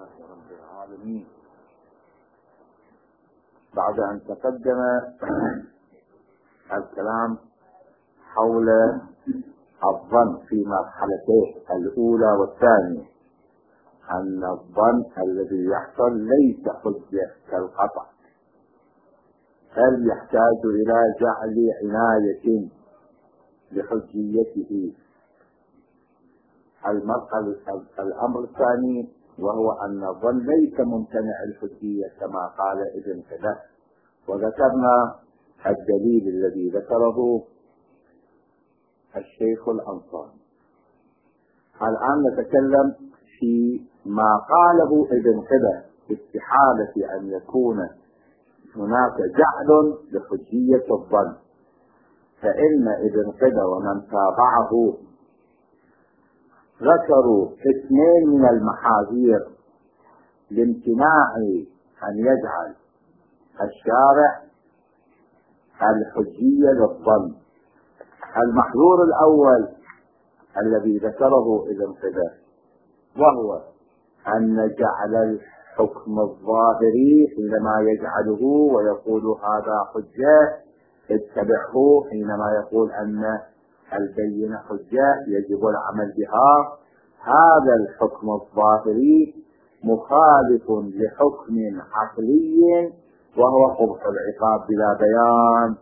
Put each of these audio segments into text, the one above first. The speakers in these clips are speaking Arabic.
لله رب العالمين. بعد أن تقدم الكلام حول الظن في مرحلته الأولى والثانية، أن الظن الذي يحصل ليس حجة كالقطع، بل يحتاج إلى جعل عناية بحجيته. الأمر الثاني وهو أن الظن ليس ممتنع الحجية كما قال ابن خلف، وذكرنا الدليل الذي ذكره الشيخ الأنصاري. الآن نتكلم في ما قاله ابن خلف باستحالة أن يكون هناك جعل لحجية الظن، فإن ابن خلف ومن تابعه ذكروا اثنين من المحاذير لامتناع أن يجعل الشارع الحجية للظن. المحذور الأول الذي ذكره ابن خلف وهو أن جعل الحكم الظاهري حينما يجعله ويقول هذا حجة اتبعه، حينما يقول أن البينة حجة يجب العمل بها، هذا الحكم الظاهري مخالف لحكم عقلي وهو قبح العقاب بلا بيان،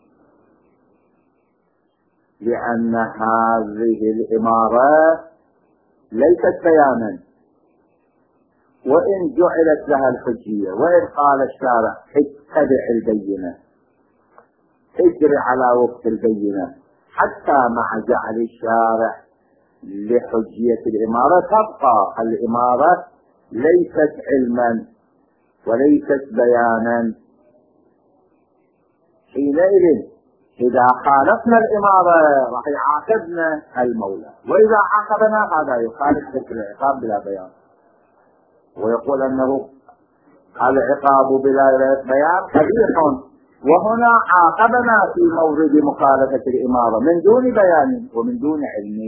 لأن هذه الإمارة ليست بيانا، وإن جعلت لها الحجية وإن قال الشارع اتبع البينة اجري على وفق البينة، حتى مع جعل الشارع لحجية الإمارة تبقى الإمارة ليست علما وليست بيانا. حينئذ إذا خالفنا الإمارة راح يعاقبنا المولى، وإذا عاقبنا هذا يخالف حكم العقاب بلا بيان، ويقول أنه العقاب بلا بيان قبيح، وهنا عاقبنا في مورد مخالفة الإمارة من دون بيان ومن دون علم.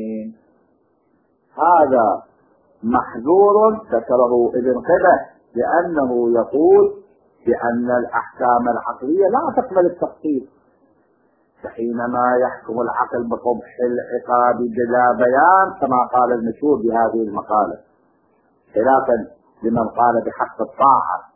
هذا محذور ذكره ابن خلف، لأنه يقول بأن الأحكام العقلية لا تقبل التفصيل، فحينما يحكم العقل بقبح العقاب بلا بيان كما قال المشهور بهذه المقالة، خلافا لمن قال بحق الطاعة.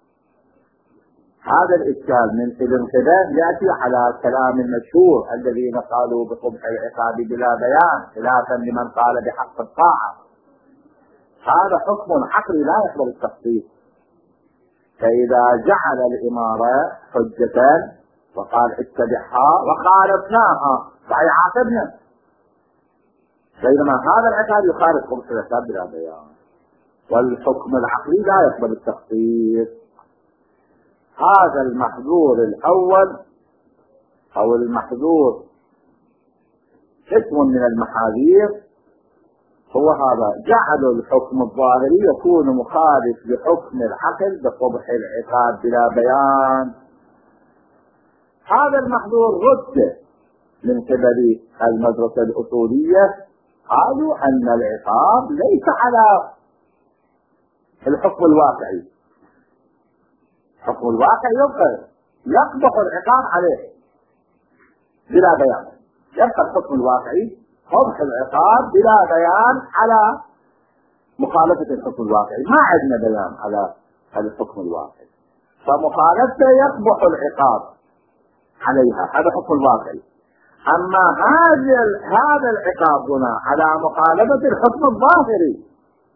هذا الإشكال من ابن خلف يأتي على كلام المشهور الذين قالوا بقبح العقاب بلا بيان، خلافا لمن قال بحق الطاعة. هذا حكم عقلي لا يقبل التفصيل، فإذا جعل الإمارة حجة وقال اتبعها وخالفناها فيعاقبنا، بينما هذا العقاب يخالف قبح العقاب بلا بيان، والحكم العقلي لا يقبل التفصيل. هذا المحذور الأول أو المحذور اسم من المحاذير هو هذا، جعل الحكم الظاهري يكون مخالف لحكم العقل بقبح العقاب بلا بيان. هذا المحذور رد من قبل المدرسة الأصولية، قالوا أن العقاب ليس على الحكم الواقعي، حكم الواقع يقبح العقاب عليه بلا بيان، يبقى الحكم الواقعي قبح العقاب بلا بيان على مخالفة الحكم الواقعي، ما عندنا بيان على الحكم الواقعي، فمخالفته يقبح العقاب عليها، هذا حكم الواقعي. أما هذا العقاب هنا على مخالفة الحكم الظاهري،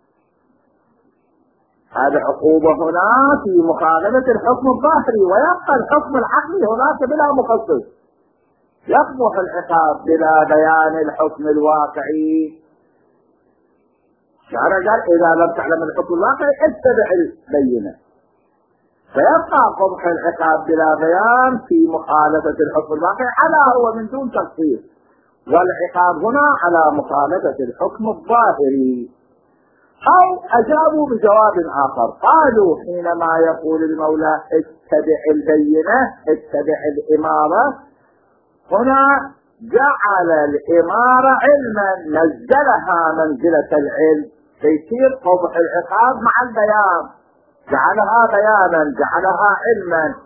هذا عقوبة هنا في مخالفة الحكم الظاهري، ويبقى الحكم العقلي هناك بلا مخصص، يقبح العقاب بلا بيان الحكم الواقعي. الشارع قال إذا لم تعلم الحكم الواقعي اتبع البينة، فيبقى قبح العقاب بلا بيان في مخالفة الحكم الواقعي على هو من دون تفصيل، والعقاب هنا على مخالفة الحكم الظاهري. أو أجابوا بجواب آخر، قالوا حينما يقول المولى اتبع البينة اتبع الإمارة، هنا جعل الإمارة علما، نزلها منزلة العلم، فيصير قبح العقاب مع البيان، جعلها بيانا، جعلها علما،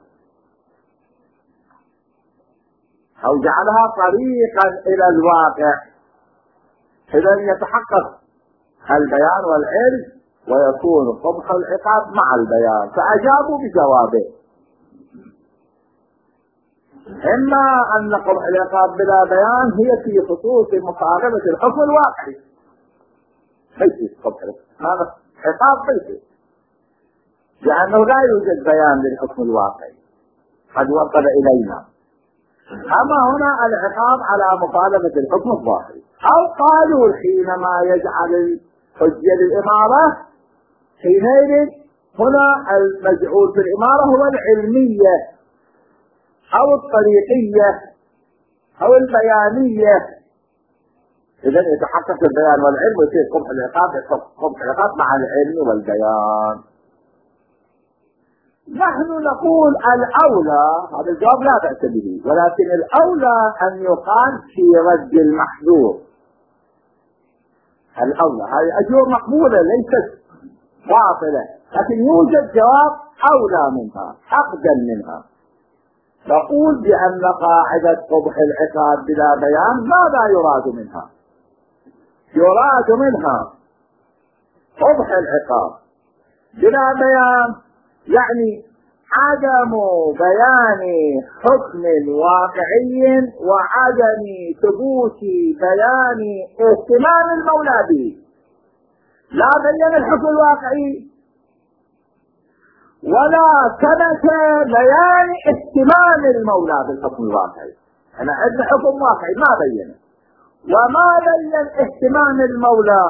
أو جعلها طريقا إلى الواقع. إذا يتحقق البيان والعلم ويكون قبح العقاب مع البيان. فأجابوا بجوابه: إما أن قبح العقاب بلا بيان هي في خصوص مخالفة الحكم الواقعي، ليس قبح العقاب، هذا عقاب ليس، لأنه لا يوجد بيان للحكم الواقعي قد وصل إلينا. أما هنا العقاب على مخالفة الحكم الظاهري. أو قالوا حينما يجعل الحجة للإمارة، حينئذ هنا المجعول في الإمارة هو العلمية أو الطريقية أو البيانية. إذا يتحقق البيان والعلم ويصير قبح العقاب، قبح العقاب مع العلم والبيان. نحن نقول الأولى، هذا الجواب لا بأس به، ولكن الأولى أن يقال في رد المحذور. الأولى هذه أجور مقبولة ليست باطلة، لكن يوجد جواب أولى منها، أقدم منها. نقول بأن قاعدة قبح العقاب بلا بيان ماذا يراد منها؟ يراد منها قبح العقاب بلا بيان، يعني عدم بيان حكم واقعي وعدم ثبوت بيان اهتمام المولى به. لا بين الحكم الواقعي ولا ثبت بيان اهتمام المولى بالحكم الواقعي. أنا عندنا حكم واقعي ما بينه، وما بين اهتمام المولى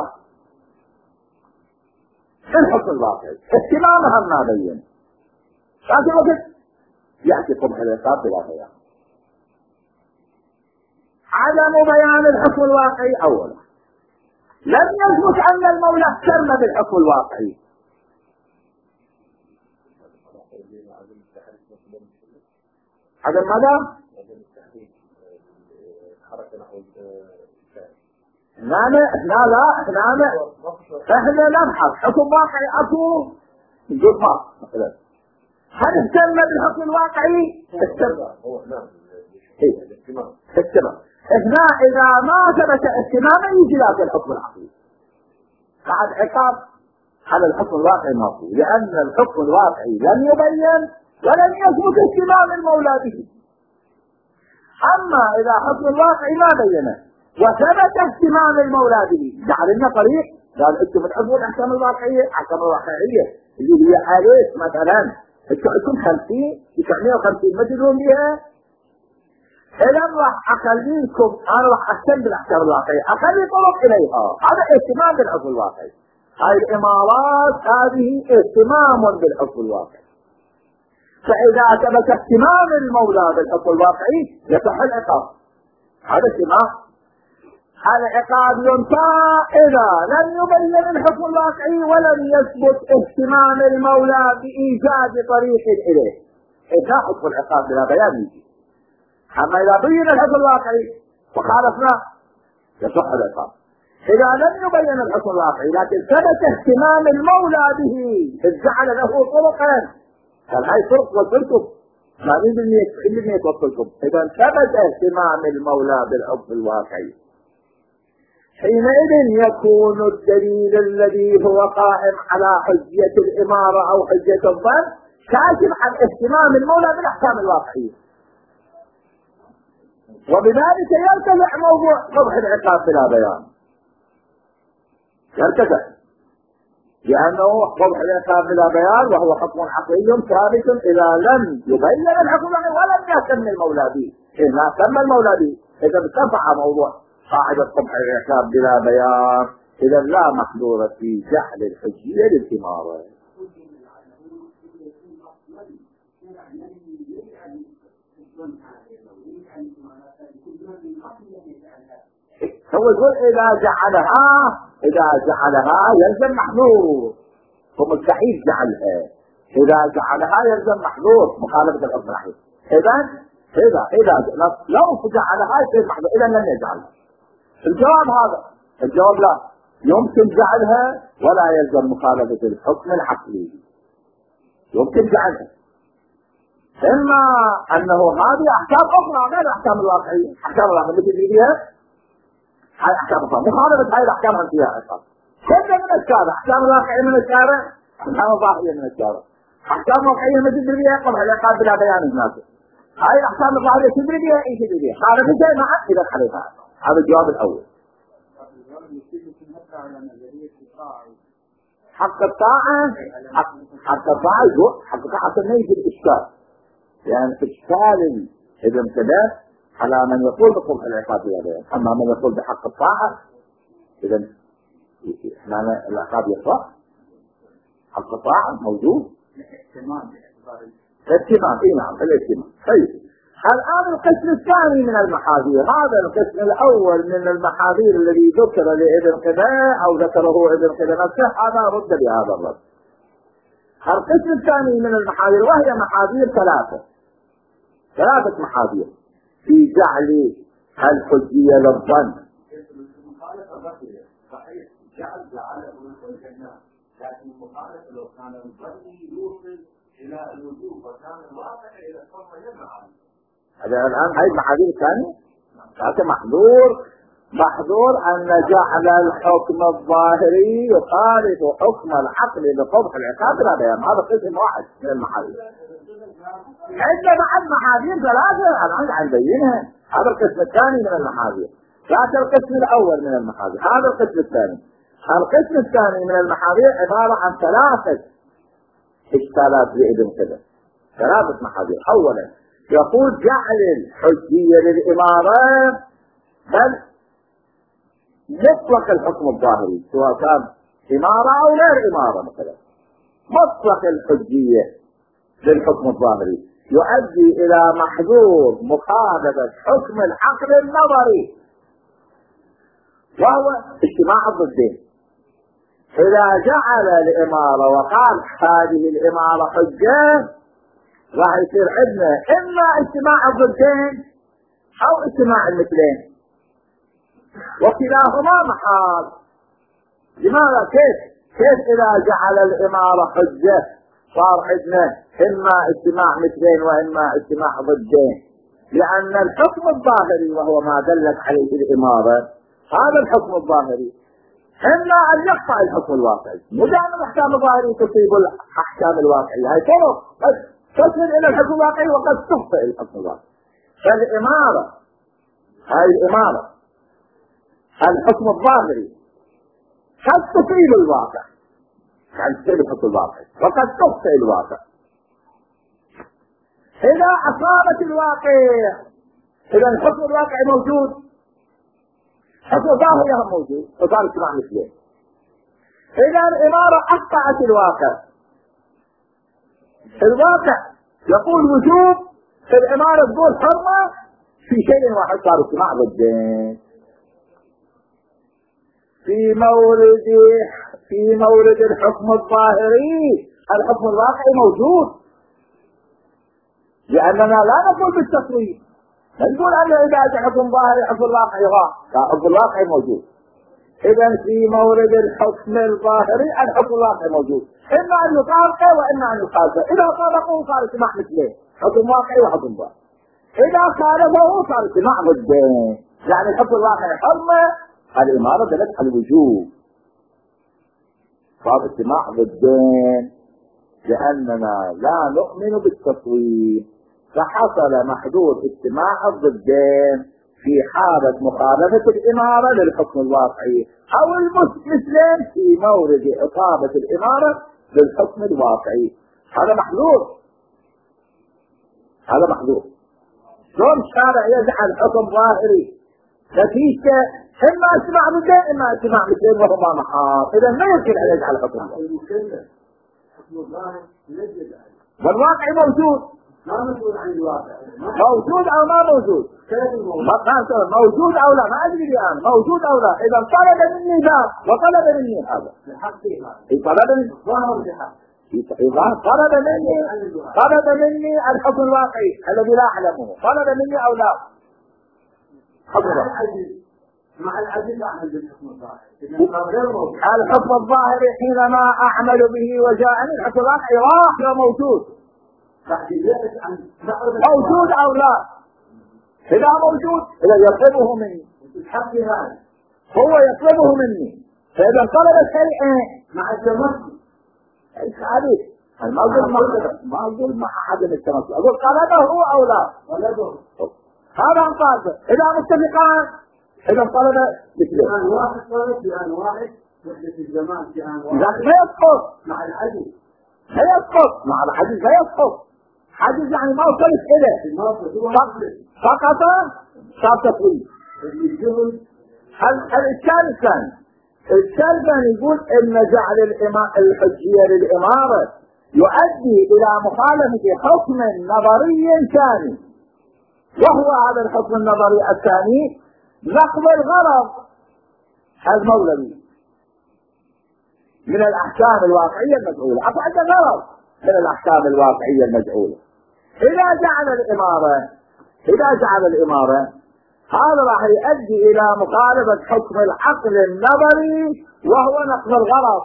بالحكم الواقعي، اهتمامها ما بين. لكن وقت يأتي قبح العقاب بلا بيان. عدم بيان الحكم الواقعي أولا، لم يثبت أن المولى اهتم بالحكم الواقعي. عدم ماذا؟ احنا نبحث حكم واقعي اكو نقول مثلا هل اهتم بالحكم الواقعي؟ اهتم. هنا اذا ما ثبت اهتماما يجي ذاك الحكم العقلي. بعد عقاب على الحكم الواقعي ماكو، لان الحكم الواقعي لم يبين ولم يثبت اهتمام المولى به. اما اذا حكم الواقعي ما بينه وثبت اهتمام المولى به، جعل لنا طريق قال انتم بتحبون الاحكام الواقعيه، الاحكام الواقعيه اللي هي عليك مثلا انتم 50 950 ما تدرون بها، اذا راح اخليكم، انا راح اهتم بالاحكام الواقعيه، اخلي طرق اليها، هذا اهتمام بالحكم الواقعي. هاي الامارات هذه اهتمام بالحكم الواقعي. فاذا ثبت اهتمام المولى بالحكم الواقعي يصح العقاب. هذا اهتمام. العقاب ينفع اذا لم يبين الحكم الواقعي ولم يثبت اهتمام المولى بايجاد طريق اليه. اذا حكم العقاب بلا بيان يجي. اما اذا بين الحكم الواقعي وخالفنا يصح العقاب. اذا لم يبين الحكم الواقعي لكن ثبت اهتمام المولى به اذ جعل له طرقا، قال هاي طرق وصلتم 80% وصلتم، اذا ثبت اهتمام المولى بالحكم الواقعي، حينئذ يكون الدليل الذي هو قائم على حجية الإمارة أو حجية الظن كاشف عن اهتمام المولى بالأحكام الواقعية، وبذلك يرتفع موضوع قبح العقاب بلا بيان، يرتفع، لأنه قبح العقاب بلا بيان وهو حكم عقلي ثابت إذا لم يبين الحكم ولم يهتم المولى به. إن ما اهتم المولى به إذا ارتفع موضوع قاعدة قبح العقاب بلا بيان، إذا لا محذور في جعل الحجية للإمارة. هو يقول إذا جعلها يلزم محذور، ومستحيل جعلها. إذا جعلها يلزم محذور مخالفة الحكم العقلي. إذا لو جعلها يصير محذور، إذا لم يجعلها. الجواب هذا، الجواب لا، يمكن جعلها ولا يلزم مخالفة الحكم العقلي، يمكن جعلها، إما أنه هذه أحكام أخرى غير الأحكام الواقعية، أحكام الواقعية مثل فيها هاي أحكام أخرى، مخالفة هاي الأحكام عن فيها عقاب. كيف من الشارع؟ أحكام الواقعية من الشارع، أحكام الظاهرية من الشارع. أحكام واقعية مثل فيها قبل العقاب بلا بيان الناس. هاي الأحكام الظاهرية تدري بها أي تدري بها، هذا في شيء معك إذا عليها. هذا الجواب الأول. حق الطاعة، حق الطاعة تميز الإشكال، يعني إشكال ابن كذا على من يقول بقبح العقاب بلا بيان، أما من يقول بحق الطاعة إذا معنى العقاب يصح. حق الطاعة موجود. الاهتمام، اي نعم الاهتمام. طيب الآن القسم الثاني من المحاذير، هذا القسم الأول من المحاذير الذي ذكر لابن قداء أو ذكره ابن قداء نفسه، هذا رد بهذا الرد. القسم الثاني من المحاذير وهي محاذير ثلاثة محاذير في جعل الحجية للظن. لكن المخالفة لو كان الظن يوصل إلى الوجوب وكان الواقع إلى الحكم يمنع. هذا الآن هاي المحاذير الثانية. هذا محظور أن جعل الحكم الظاهري يخالف حكم العقل لقبح العقاب لا بيان. هذا قسم واحد من المحاذير. عندنا بعد محاذير ثلاثة الآن عن بينها. هذا القسم الثاني من المحاذير. هذا القسم الأول من المحاذير، هذا القسم الثاني. القسم الثاني من المحاذير عبارة عن ثلاثة إشكالات لابن كذا، ثلاثة محاذير. أولا يقول جعل الحجية للإمارة بل مطلق الحكم الظاهري سواء كان إمارة أو غير إمارة، مثلا مطلق الحجية للحكم الظاهري يؤدي إلى محظور مخالفة حكم العقل النظري وهو اجتماع الضدين. إذا جعل الإمارة وقال هذه الإمارة حجة راح يصير عندنا إما اجتماع الضدين أو اجتماع المثلين، وكلاهما محال. لماذا؟ كيف إذا جعل الإمارة حجة صار عندنا إما اجتماع مثلين وإما اجتماع ضدين؟ لأن الحكم الظاهري وهو ما دلت عليه الإمارة هذا الحكم الظاهري إما أن يقطع الحكم الواقعي، مدام الأحكام الظاهرية تصيب الأحكام الواقعية، هاي طرق قد تصل إلى الحكم الواقعي وقد تخطئ الحكم الواقعي. فالإمارة هاي الإمارة الحكم الظاهري قد تصيب الواقع، يعني تصيب الحكم الواقعي وقد تخطئ الواقع. إذا أصابت الواقع إذا الحكم الواقعي موجود، حكم ظاهري موجود وصار اجتماع مثلين. إذا الإمارة أقطعت الواقع يقول وجوب، الإمارة تقول حرمة، في شيء واحد صار اجتماع ضدين. في مورد الحكم الظاهري الحكم الواقعي موجود، لأننا لا نقول بالتصوير، نقول أن إذا جاء حكم ظاهري حكم الواقعي حكم الواقعي موجود. إذا في مورد الحكم الظاهري الحكم الواقعي موجود، إما أن يطابقه وإما أن يخالفه. إذا طابقه صار اجتماع مثلين، حكم واقعي وحكم ظاهري. إذا خالفه صار اجتماع ضدين، يعني الحكم الواقعي حرمة، الإمارة دلت على الوجوب، صار اجتماع ضدين لأننا لا نؤمن بالتصوير، فحصل محدود اجتماع الضدين في حالة مخالفة الإمارة للحكم الواقعي أو المثلين في مورد إصابة الإمارة للحكم الواقعي. هذا محظور. شلون الشارع يجعل حكم ظاهري نتيجة إما اجتماع ضدين إما اجتماع مثلين وهما محال؟ إذا ما يمكن أن يجعل حكم الظاهر والواقع موجود. موجود او ما موجود؟ موجود او لا؟ ما ادري الان موجود او لا. اذا طلب مني ذاك وطلب مني هذا طلب مني الحكم الواقعي الذي لا اعلمه، طلب مني او لا؟ مع العجز أعمل بالحكم الظاهري. الحكم الظاهري حينما أعمل به وجاءني الحكم الظاهري راح موجود. موجود أو لا؟ إذا موجود إذا يطلبه مني هو يطلبه مني، فإذا طلب شيء مع التمسك ايش عليك؟ ما اقول مع احد التمسك، اقول طلبه هو او لا؟ هذا انقاذه. اذا متفقان اذا طلب مثله بآن واحد طلب بآن واحد وحدة الزمان بآن واحد لكن فيسقط مع العجز. فيسقط مع الحديث فيسقط. حديث يعني ما وصلت اليه فقط صار تفويض. الاشكال الثاني يقول ان جعل الحجية للامارة يؤدي الى مخالفة حكم نظري ثاني، وهو هذا الحكم النظري الثاني نقض الغرض المولوي من الاحكام الواقعية المجعولة. افعل غرض من الاحكام الواقعية المجعولة. اذا جعل الامارة هذا راح يؤدي الى مخالفة حكم العقل النظري وهو نقض الغرض.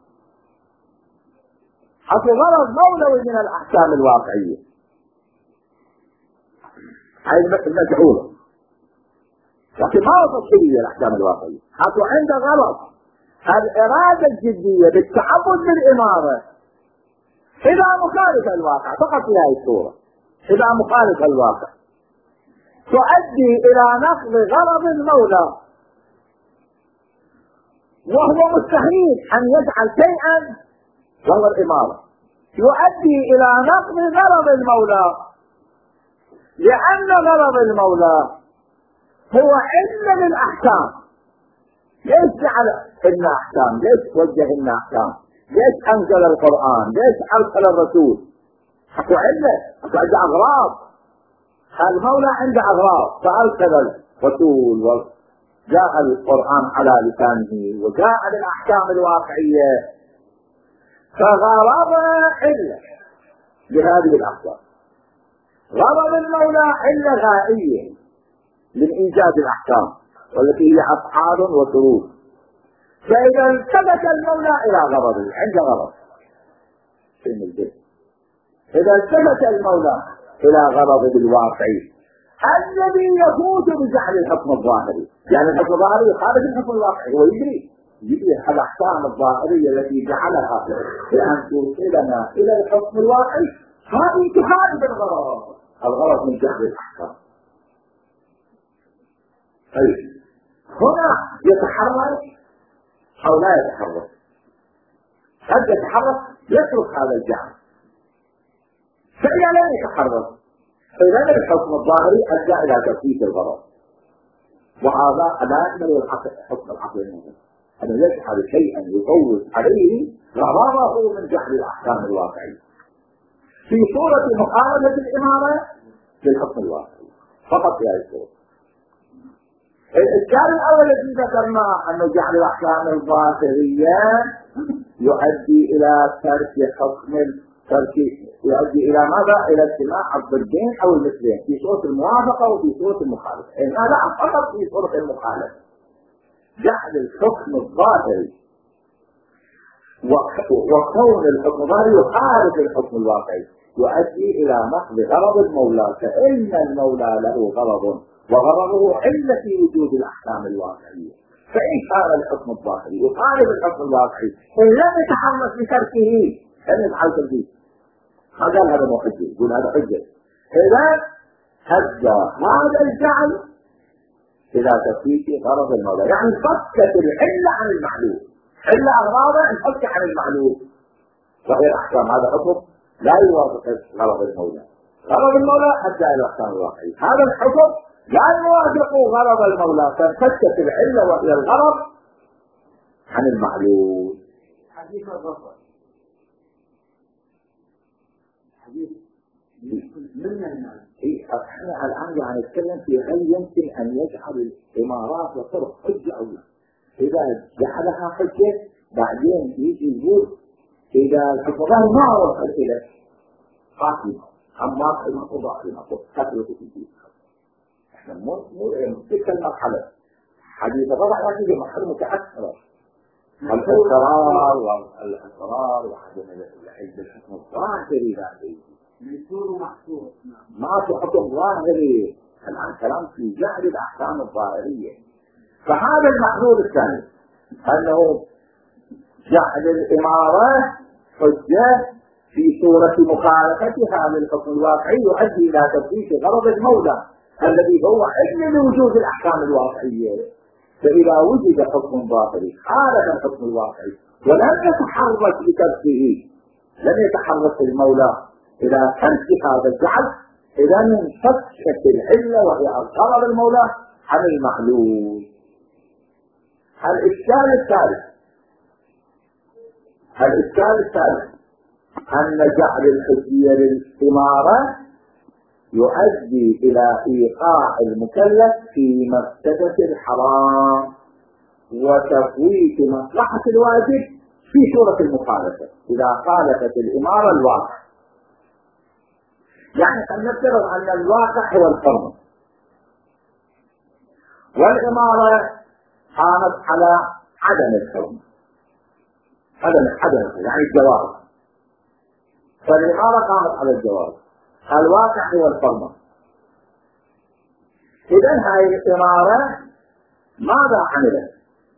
حكم غرض مولوي من الاحكام الواقعية هاي المجعولة، لكن ما وصل شيء الاحكام الواقعية. حكم عنده غرض الارادة الجدية بالتعبد بالامارة اذا مخالف الواقع فقط في هذه الصورة، اذا مخالف الواقع تؤدي الى نقض غرض المولى، وهو مستحيل ان يجعل شيئا وهو الامارة يؤدي الى نقض غرض المولى، لان غرض المولى هو علم للاحكام. ليش جعل لنا احكام؟ ليش وجه لنا احكام؟ ليش انزل القرآن؟ ليش ارسل الرسول؟ حكوا علة، حكوا عنده اغراض. المولى عنده اغراض فارسل الرسول وجاء القرآن على لسانه وجاء بالاحكام الواقعية، فغرض علة لهذه الاحكام. غرض المولى علة غائية من ايجاد الاحكام والتي هي افعال وشروط. فاذا التفت المولى الى غرضه عنده غرض في الجد، اذا التفت المولى الى غرضه الواقعي الذي يفوت بجعل الحكم الظاهري، يعني الحكم الظاهري يخالف الحكم الواقعي، هو يدري الاحكام الظاهريه التي جعلها بان توصلنا الى الحكم الواقعي هذه تخالف الغرض من جعل الاحكام. طيب هنا يتحرك او لا يتحرك؟ قد يتحرك يترك هذا الجعل، فإذا لا يتحرك فإذا الحكم الظاهري أدى إلى تثبيت الغرض، وهذا لا يحمل حكم العقل الموجود أن يجعل شيئا يفوت عليه غرضه من جعل الأحكام الواقعية في صورة مخالفة الإمارة للحكم الواقعي فقط في هذه الصورة. الإشكال الأول الذي ذكرناه أنه جعل الأحكام الظاهرية يؤدي إلى ترك حكم يؤدي إلى ماذا؟ إلى اجتماع الضدين أو المثلين في صورة الموافقة وفي صورة المخالفة. لا فقط في صورة المخالفة. جعل الحكم الظاهري وكون الحكم الظاهري يخالف الحكم الواقعي يؤدي إلى نقض غرض المولى، فإن المولى له غرض وغرضه علة في وجود الأحكام الواقعية. فإن كان الحكم الظاهري يخالف الحكم الواقعي إن لم يتحرك بتركه لم يفعل تركه، ما قال هذا مو حجة، يقول هذا حجة. إذا هدى هذا الجعل إلى تثبيت غرض المولى، يعني فكت العلة عن المعلوم، علة أغراضه انفك عن المعلوم وهي الأحكام. هذا حكم لا يوافق غرض المولى. غرض المولى أدى إلى الأحكام الواقعية، هذا الحكم لا يوافق غرض المولى فانفكت العلة وهي الغرض عن المعلوم. حديث الرفض حديث من الناس. احنا الان يعني نتكلم في هل يمكن ان يجعل الامارات وطرق حجه او لا؟ اذا جعلها حجه بعدين يجي يقول اذا الحكام ما وصل الى قاتل حماس المقضاء لنقض قتل في الدين. احنا مو تلك المرحله حديث الرضع هذه محل متأثرة، الإصرار والإصرار وعدم العلم بالحكم الظاهري هذه ما في حكم ظاهري، الآن كلام في جعل الأحكام الظاهرية. فهذا المحلول الثاني أنه جعل الإمارة حجة في صورة مخالفتها للحكم الواقعي يؤدي إلى تثبيت غرض المولى الذي هو علم لوجود الأحكام الواقعية. فإذا وجد حكم باطل خالف الحكم الواقعي ولم يتحرك بتركه، لم يتحرك المولى إلى ترك هذا الجعل، إذا انفكت العلة وهي غرض المولى عن المعلول. الإشكال الثالث أن جعل الحجية للإمارة يؤدي إلى إيقاع المكلف في مفسدة الحرام وتفويت مصلحة الواجب في صورة المخالفة إذا خالفت الإمارة الواقع. يعني أن نفترض أن الواقع هو الحرمة والإمارة قامت على عدم الحرمة، عدم يعني الجواز، فالإمارة قامت على الجواز، الواقع هو الحرمة. إذن هذه الإمارة ماذا عملت؟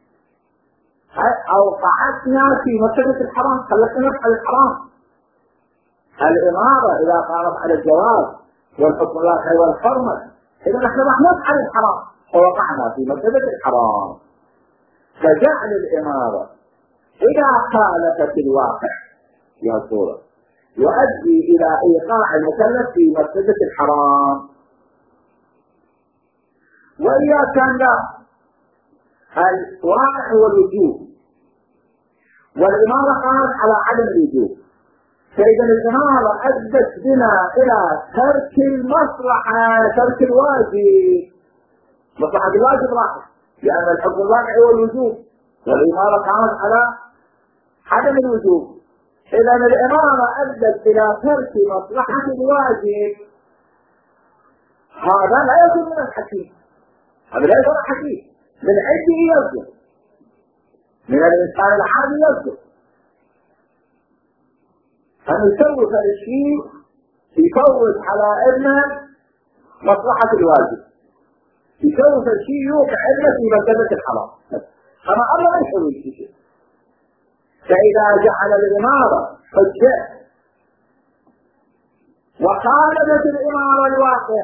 أوقعتنا في مسألة الحرام، خلتنا نفعل الحرام. الإمارة إذا قامت على الجواز والحكم الواقع هو الحرمة، إذا نحن راح نفعل الحرام فوقعنا في مسألة الحرام. فجعل الإمارة إذا خالفت الواقع في الصورة يؤدي إلى إيقاع المكلف في مفسدة الحرام. وإذا كان الواقع هو الوجوب والإمارة قامت على عدم الوجوب، فإذا الإمارة أدت بنا إلى ترك المصلحة، ترك الواجب. مصلحة الواجب راحت لأن الحكم الواقع هو الوجوب والإمارة قامت على عدم الوجوب. إذا الإمارة أدت إلى ترك مصلحة الواجب، هذا لا يكون من الحكيم، هذا لا يكون حكيم، من عنده يصدر، من الإنسان العادي يصدر أن يسوف الشيء يفوت على ابنه مصلحة الواجب، يسوف الشيء يوقع ابنه في مرتبة الحرام، أما الله ما يسوي شيء. فإذا جعل الإمارة حجة وخالفت الإمارة الواقع،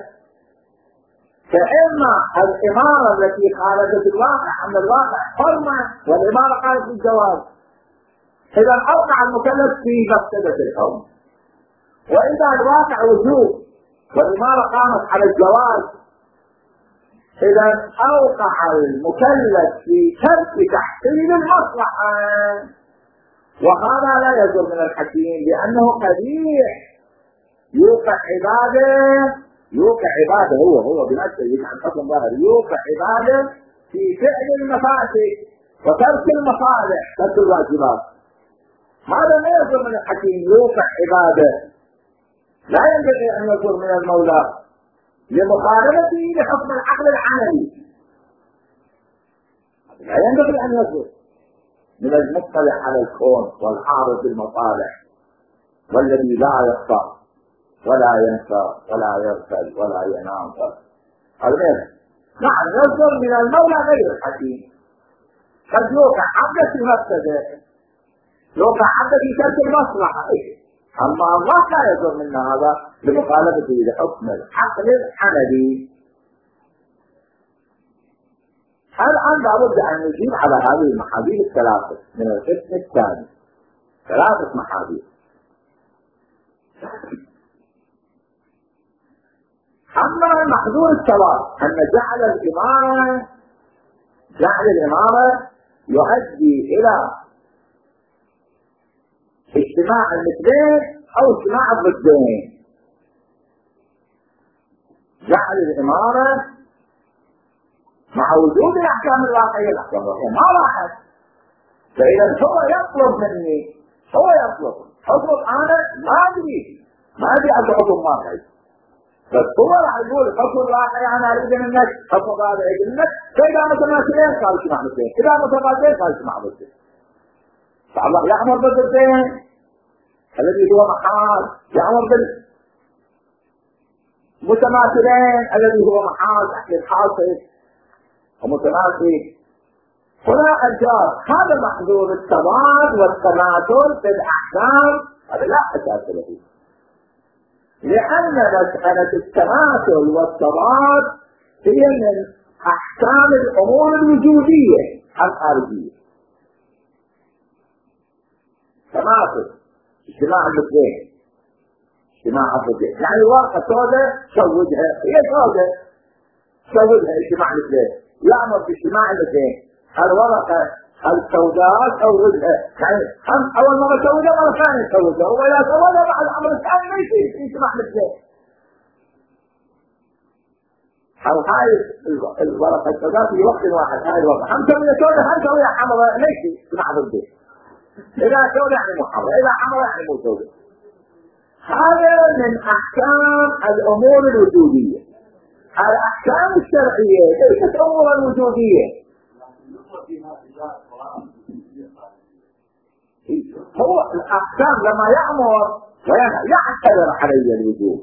فإما الإمارة التي خالفت الواقع أن الواقع حرمة والإمارة قالت بالجواز، إذا أوقع المكلف في مفسدة الحرم. وإذا الواقع وجوب والإمارة قامت على الجواز، إذا أوقع المكلف في ترك تحصيل المصلحة، وهذا لا يزول من الحكيم لأنه قبيح يوقع عباده هو بنفسه يجعل حكم ظاهر، يوقع عباده في فعل المفاسد وترك المصالح، ترك الواجبات. هذا لا يزول من الحكيم، يوقع عباده، لا ينبغي أن يكون من المولى لمخالفته لحكم العقل العملي، لا ينبغي أن يكون من المطلع على الكون والعارض بالمصالح والذي لا يخفى ولا ينسى ولا يغفل ولا ينام. المهم نعم يصدر من المولى غير الحكيم، قد يوقع عبده في مفسده، يوقع عبده في ترك المصلحة، أما الله لا يصدر منا هذا لمخالفته لحكم العقل الحملي. الآن لابد أن نجيب على هذه المحاذير الثلاثة من القسم الثاني، ثلاثة محاذير. أما المحذور الثواب أن جعل الإمارة يؤدي إلى اجتماع المثلين أو اجتماع الضدين. جعل الإمارة مع وجود الأحكام الواقعية، الأحكام الواقعية ما راحت، فإذا هو يطلب مني، هو يطلب حكم أنا ما أدري عن حكم واقعي، بس هو راح يقول حكم الواقع انا اريد منك حكم هذا اريد منك، فاذا متماثلين قال اجتماع مثلين، اذا متقابلين قال اجتماع مثلين. فالله يامر بالضدين الذي هو محال، يامر بالمتماثلين الذي هو محال تحت الحاصل ومتماثل. هنا الجار هذا محذور التضاد والتماثل في الاحكام، هذا لا اساس له، لان مساله التماثل والتضاد هي من احكام الامور الوجوديه الخارجيه. تماثل اجتماع الاثنين، اجتماع الضدين، يعني ورقه سوداء سودها، هي سوداء سودها اجتماع الاثنين، يامر باجتماع الاثنين، الورقه السوداء سودها، يعني اول مره سودها مره ثانيه سودها، واذا سودها بعد الامر الثاني ما يصير اجتماع الاثنين. او هاي الورقه السوداء في وقت واحد، هاي الورقه هم سويها سوداء هم سويها حمراء، ليش اجتماع الضدين؟ إذا سوداء يعني محرم، إذا حمراء يعني مو سوداء. هذا من أحكام الأمور الوجودية. الأحكام الشرعية ليست أمورا وجودية. هو الأحكام لما يأمر يعتبر علي الوجوب،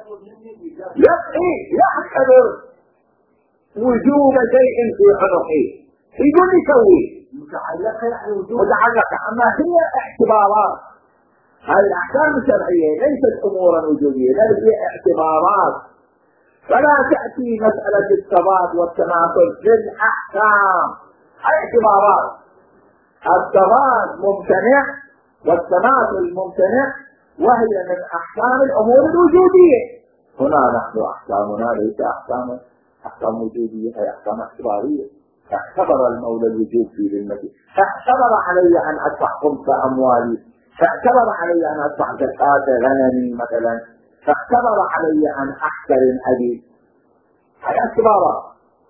يعتبر وجوب شيء في عنقه، يقول يسويه متعلقة، أما هي اعتبارات. هذه الأحكام الشرعية ليست أمورا وجودية، بل هي اعتبارات. فلا تأتي مسألة التضاد والتماثل في الأحكام، اعتبارات. التضاد ممتنع والتماثل ممتنع، وهي من أحكام الأمور الوجودية. هنا نحن أحكامنا ليس أحكام وجودية، هي أحكام اعتبارية. اعتبر المولى الوجوب في ذمته، اعتبر علي أن أدفع خمس أموالي، اعتبر علي أن أدفع زكاة غنمي مثلا، اعتبر علي أن أحترم أبي. هذه اعتبارات.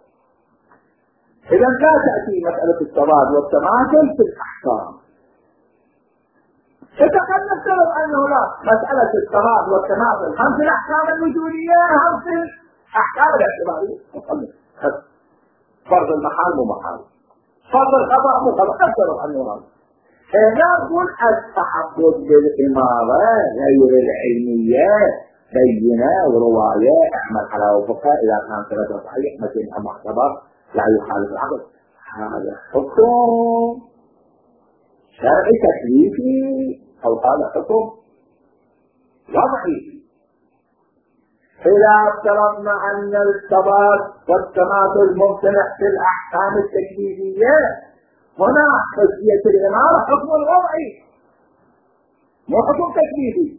إذا لا تأتي مسألة التضاد والتماثل في الأحكام. فقد نفترض أنه لا، مسألة التضاد والتماثل هم في الأحكام الوجودية هم في الأحكام الاعتبارية. فرض المحال مو محال، فرض الخطأ مو خطأ، نفترض أنه هذا. نقول التحقق بالإمارة غير العلمية بينة ورواية، اعمل على وفقها إذا كان ثلاثة صحيح مثل المعتبر لا يخالف العقل. هذا حكم شرعي تكليفي أو هذا حكم وضعي. إذا افترضنا أن التضاد والتماثل ممتنع في الأحكام التكليفية، هنا حجية الإمارة حكم وضعي مو حكم تكليفي.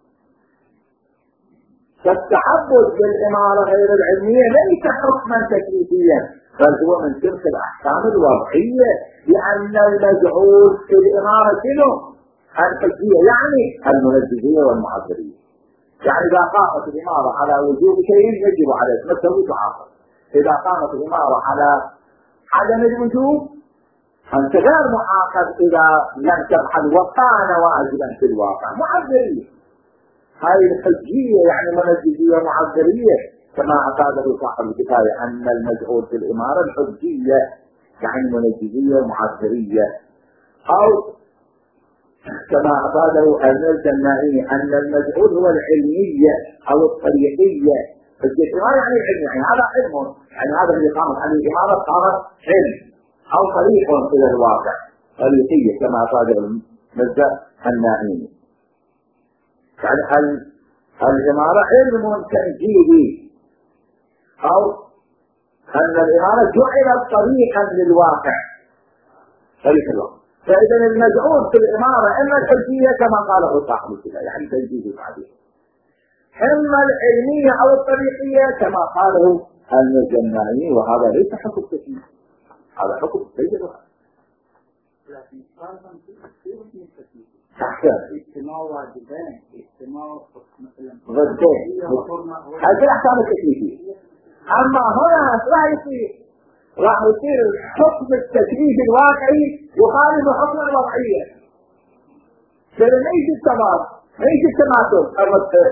فالتعبد بالإمارة غير العلمية ليس حكما تكليفيا، بل هو من تلك الأحكام الوضعية، لأن المجعول في الإمارة شنو؟ الحجية، يعني المنزهية والمعبرية. يعني إذا قامت الإمارة على وجوب شيء يجب عليه مثل تعاقب، إذا قامت الإمارة على عدم الوجوب أنت غير معاقب إذا لم تفعل وكان واجبا في الواقع. معبرية، هاي الحجية يعني منزهية معبرية، كما أفاده صاحب الكفاية أن المجعول في الإمارة الحجية يعني منزهية معبرية، أو كما أفاده الجنائي أن المجعول هو العلمية أو الطريقية. الإمارة يعني العلم، يعني هذا علم، يعني هذا اللي قامت عليه الإمارة قامت علم أو طريق إلى الواقع، طريقية كما أفاده الجنائي. يعني الإمارة علم تنجيلي، أو أن الإمارة جعلت طريقا للواقع، طريق الواقع. فإذا المجعول في الإمارة إما الحجية كما قاله صاحب الكتاب يعني تنجيلي بعدين، إما العلمية أو الطريقية كما قاله الجنائي، وهذا ليس حكم تكليف، هذا حكم ليس بحكم. لكن صار في التكليف أحسن اجتماع واجبين، اجتماع مثلا ضدين، هذه الأحكام التكليفية. أما هنا راح يصير الحكم التكليفي الواقعي يخالف حكم الوضعية، فليس التضاد ليس التماثل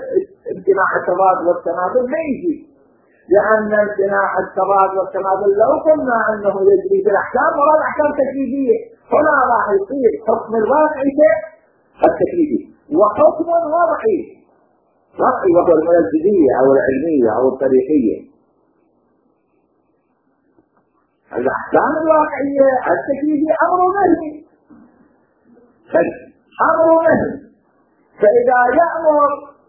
امتناع التضاد والتماثل ما يجي، لأن امتناع التضاد والتماثل لو قلنا أنه يجري في الأحكام ولا الأحكام تكليفية، هنا راح يصير حكم الواقعي التكليفي وحكم وضعي وهو المنزلية أو العلمية أو الطريقية. الأحكام الواقعية التكليفية أمر نهي، أمر نهي، فإذا يأمر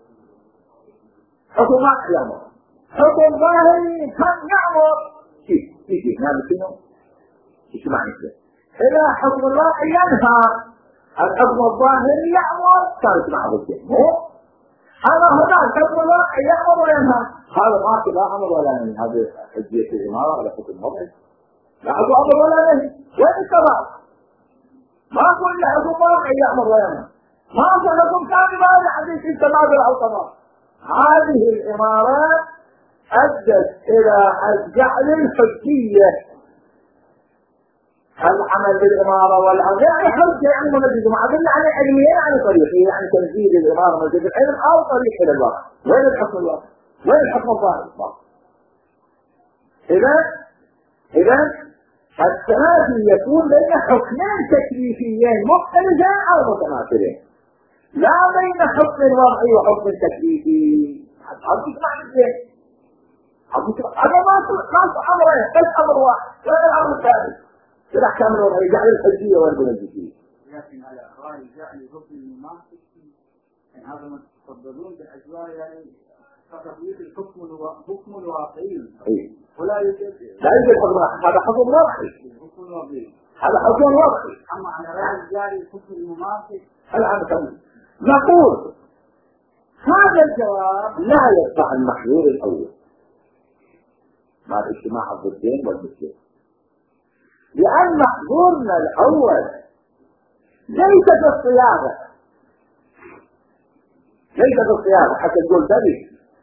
حكم يأمر، حكم ظاهري هم يأمر كيف هذا شنو؟ ايش معنى كده؟ إذا حكم الواقعي ينهى، الحكم الظاهري يأمر، صارت معه الجمهور. هذا حكم الواقعي يأمر وينهى، هذا ما لا أمر ولا نهي، هذا حجية الإمارة ولا حكم وضعي، لا أمر ولا نهي، وين السبب؟ ما كل حكم واقعي يأمر وينهى، ما حكم ثاني ما يحدث في التبادل أو التضاد. هذه الإمارات أدت إلى الجعل الحجية، العمل بالإمارة والعمل يعني حجة يعني منجز مع ذلك يعني علمية يعني طريقية يعني تنزيل الإمارة من جد العلم أو طريق إلى الواقع. وين الحكم الواقع؟ وين الحكم الظاهر؟ إذا التنازل يكون بين حكمين تكليفيين مختلفين أو متماثلين، لا بين حكم وضعي وحكم تكليفي. هذا ما أمرين بس أمر واحد، وين الأمر الثاني؟ في الأحكام الوضعية جعل الحجية والمنزلية. لكن على رأي جعل حكم المماثل يعني هذا ما تفضلون بأجواء يعني تطبيق الحكم الواقعي ولا يوجد حكم، هذا حكم وضعي، هذا حكم وضعي. أما على رأي جعل الحكم المماثل نقول هذا الجواب لا يدفع المحذور الأول مع اجتماع الضدين والمثلين، لأن محذورنا الأول ليس في الصياغة، حتى تقول تبي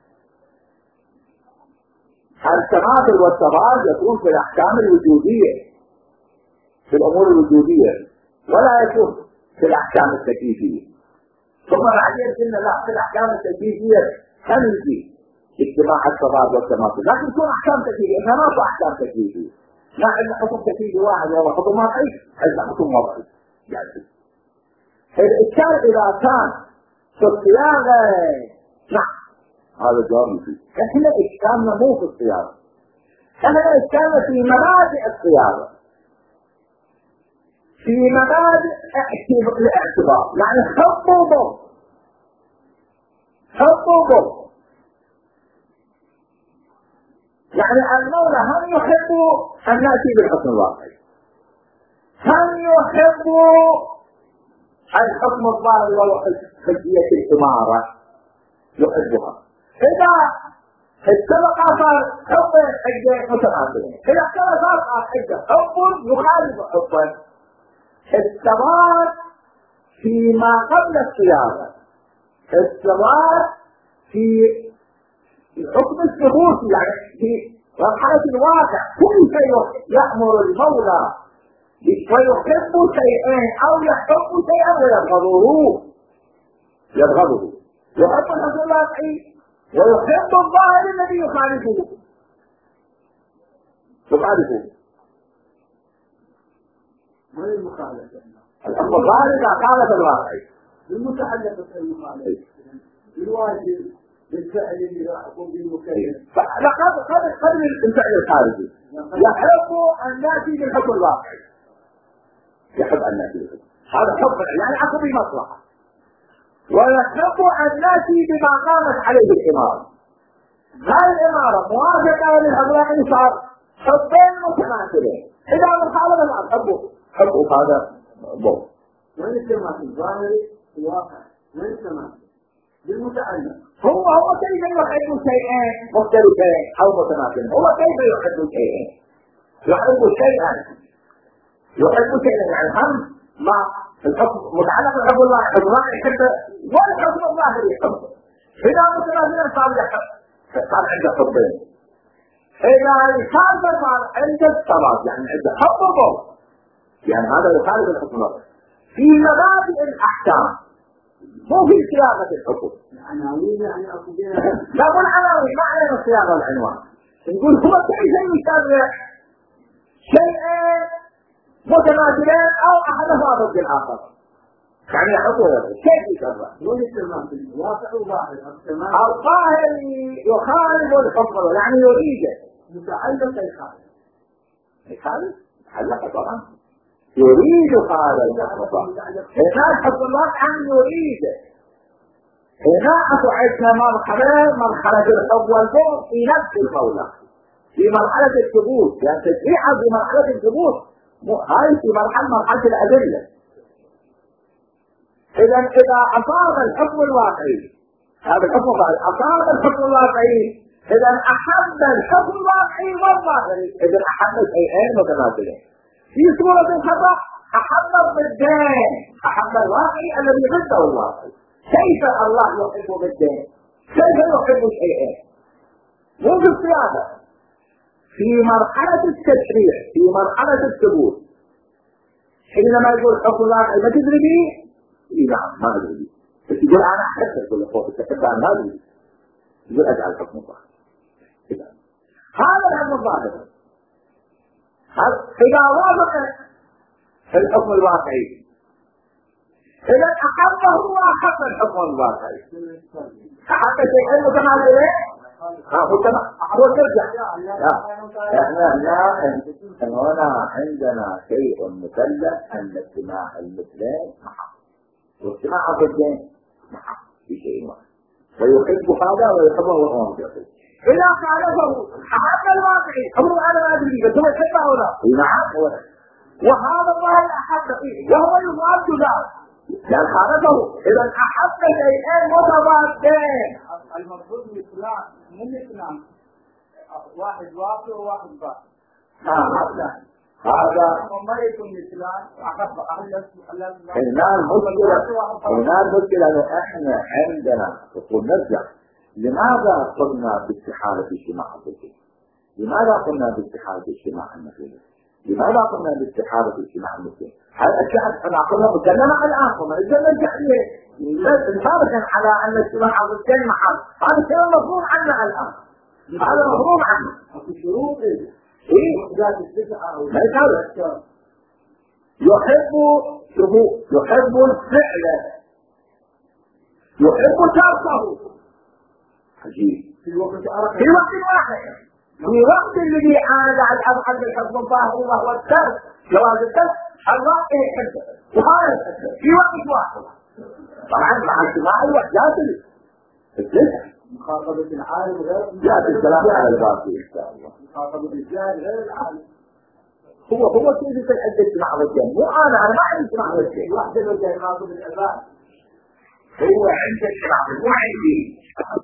التماثل والتضاد يكون في الأحكام الوجودية في الأمور الوجودية ولا يكون في الأحكام التكليفية. ثم بعدين قلنا لا في الأحكام التكليفية تنزي اجتماع التضاد والتماثل، لكن تكون أحكام تكليفية، إنما ما أحكام تكليفية، لا عندنا حكم تكليفي واحد ولا حكم وضعي، عندنا حكم وضعي. يعني الإشكال إذا كان في الصياغة نعم هذا جواب فيه. احنا إشكالنا مو في الصياغة، احنا إشكالنا في مبادئ الصياغة، في مبادئ الاعتبار، يعني حطوا ضد يعني المولى هم يحبوا أن نأتي بالحكم الواقعي، هم يحبوا الحكم الظاهري وحجية الإمارة يحبها. إذا السبقة صار حب حجة متماثلين، إذا كان صار حجة حب يخالف حبا، الثبات فيما قبل الصياغة، الثبات في الحكم الثبوتي يعني في مرحلة الواقع، كيف يأمر المولى ويحب شيئين أو يحب شيئا ويبغضه، يحب الحكم الواقعي ويحب الظاهر الذي يخالفه. ما هي المخالفة؟ الأمر الظاهر إذا خالف الواقعي المتعلقة بالمخالفة الواجب بالفعل اللي يحكم بالمكلف. قبل الفعل الخارجي يحب أن نأتي بالحكم الواقعي، هذا حب يعني عقب مصلحة، ويحب أن نأتي بما قامت عليه الإمارة. هذه الإمارة موافقة للأخلاق صار حبين متماثلين، إذا مخالفة مع حبه هذا ضوء. وين التماثل الظاهري الواقع؟ وين التماثل بالمتعلق؟ هو كيف يحب شيئين مختلفين أو متماثلين؟ هو كيف يحب شيئين؟ يحب شيئا يعني هم ما الحكم متعلق بالحب الله، الله يحب والحكم الظاهري يحب، إذا متماثلين صار عنده حبين. إذا يخالف صار عنده الصلاة يعني عنده حب وضوء، يعني هذا يخالف الحكم الله في مبادئ الأحكام مو في صياغة الحكم. عناوين يعني أكو لا مو العناوين، ما علينا صياغة العنوان. نقول هو كل شيء يشرع شيئين متماثلين أو أحدهما ضد الآخر. يعني حكم كيف يشرع؟ مو الاستمرار في الواقع وظاهر. الظاهر يخالف الحكم يعني يريده. متعلق الخالق. يخالف؟ تعلق طبعا. يريد هذا الحكم. هنا الحكم الواقع يريده. هنا أتعدنا مرحلة الحب والبغض في نفس القولة. في مرحلة الثبوت، يعني تشريعها في مرحلة الثبوت، هاي في مرحلة الأدلة. إذا أصاب الحكم الواقعي، هذا الحكم الواقعي أصاب الحكم الواقعي، إذا أحب الحكم الواقعي والظاهري، إذا أحب شيئين متماثلين. في سورة الخطأ أحب الضدين، أحب الواقعي الذي ضده الواقعي. كيف الله يحب بالدين؟ كيف يحب شيئين؟ مو بالصياغة. في مرحلة التشريع، في مرحلة الثبوت، حينما يقول حكم الواقعي ما تدري به؟ نعم ما أدري به. بس يقول أنا أحب، يقول أخوك تحب أنا ما أدري. يقول أجعل حكم الظاهر. هذا الحكم الظاهر. إذا وافق الحكم الواقعي، إذا أحبه وأحب الحكم الواقعي. أحب شيئين متماثلين؟ هو ترجع. احنا هنا عندنا شيء مكلف أن اجتماع المثلين محق، واجتماع الضدين محق في شيء واحد، ويحب هذا ويحبه وهو مجرد. إذا خالفه أحب الواقعي، أمر أنا ما أدري بس هو يحبه ولا؟ نعم. وهذا الله أحب فيه وهو يضاد ذلك. لأن خالفه إذا أحب شيئين متضادين. المفروض مثلان من اثنان، واحد واقع وواحد باطل. هذا وما يكون مثلان أحب هنا المشكلة أنه إحنا عندنا تقول نرجع. لماذا قلنا باستحالة اجتماع الضدين؟ لماذا قلنا باستحالة اجتماع المثلين؟ لماذا قلنا باستحالة اجتماع المثلين؟ هذا الشيء احنا قلنا مكلمة الآن، قلنا إذا نرجع إليه انطبقا على أن اجتماع الضدين محال. هذا الشيء مفهوم عنا الآن، هذا مفهوم عنا. في شروط إيه؟ ما يساوي. يحب الفعل، يحب تركه. عجيب. في وقت واحد، في وقت الذي عاد على الأبعد الحكم الظاهر وهو الترك، جواز الترك، الله يحبه وهذا يحبه في وقت واحد. طبعا مع اجتماع الوحدات الثلاثة. مخاطبة العالم غير جاءت الكلام على الباقي إن شاء الله. مخاطبة الجاهل غير العالم. هو كيف الحد اجتماع الوجهين؟ مو أنا ما عندي اجتماع الوجهين. واحد الوجهين يخاطب العباد. هو عنده اجتماع، مو عندي.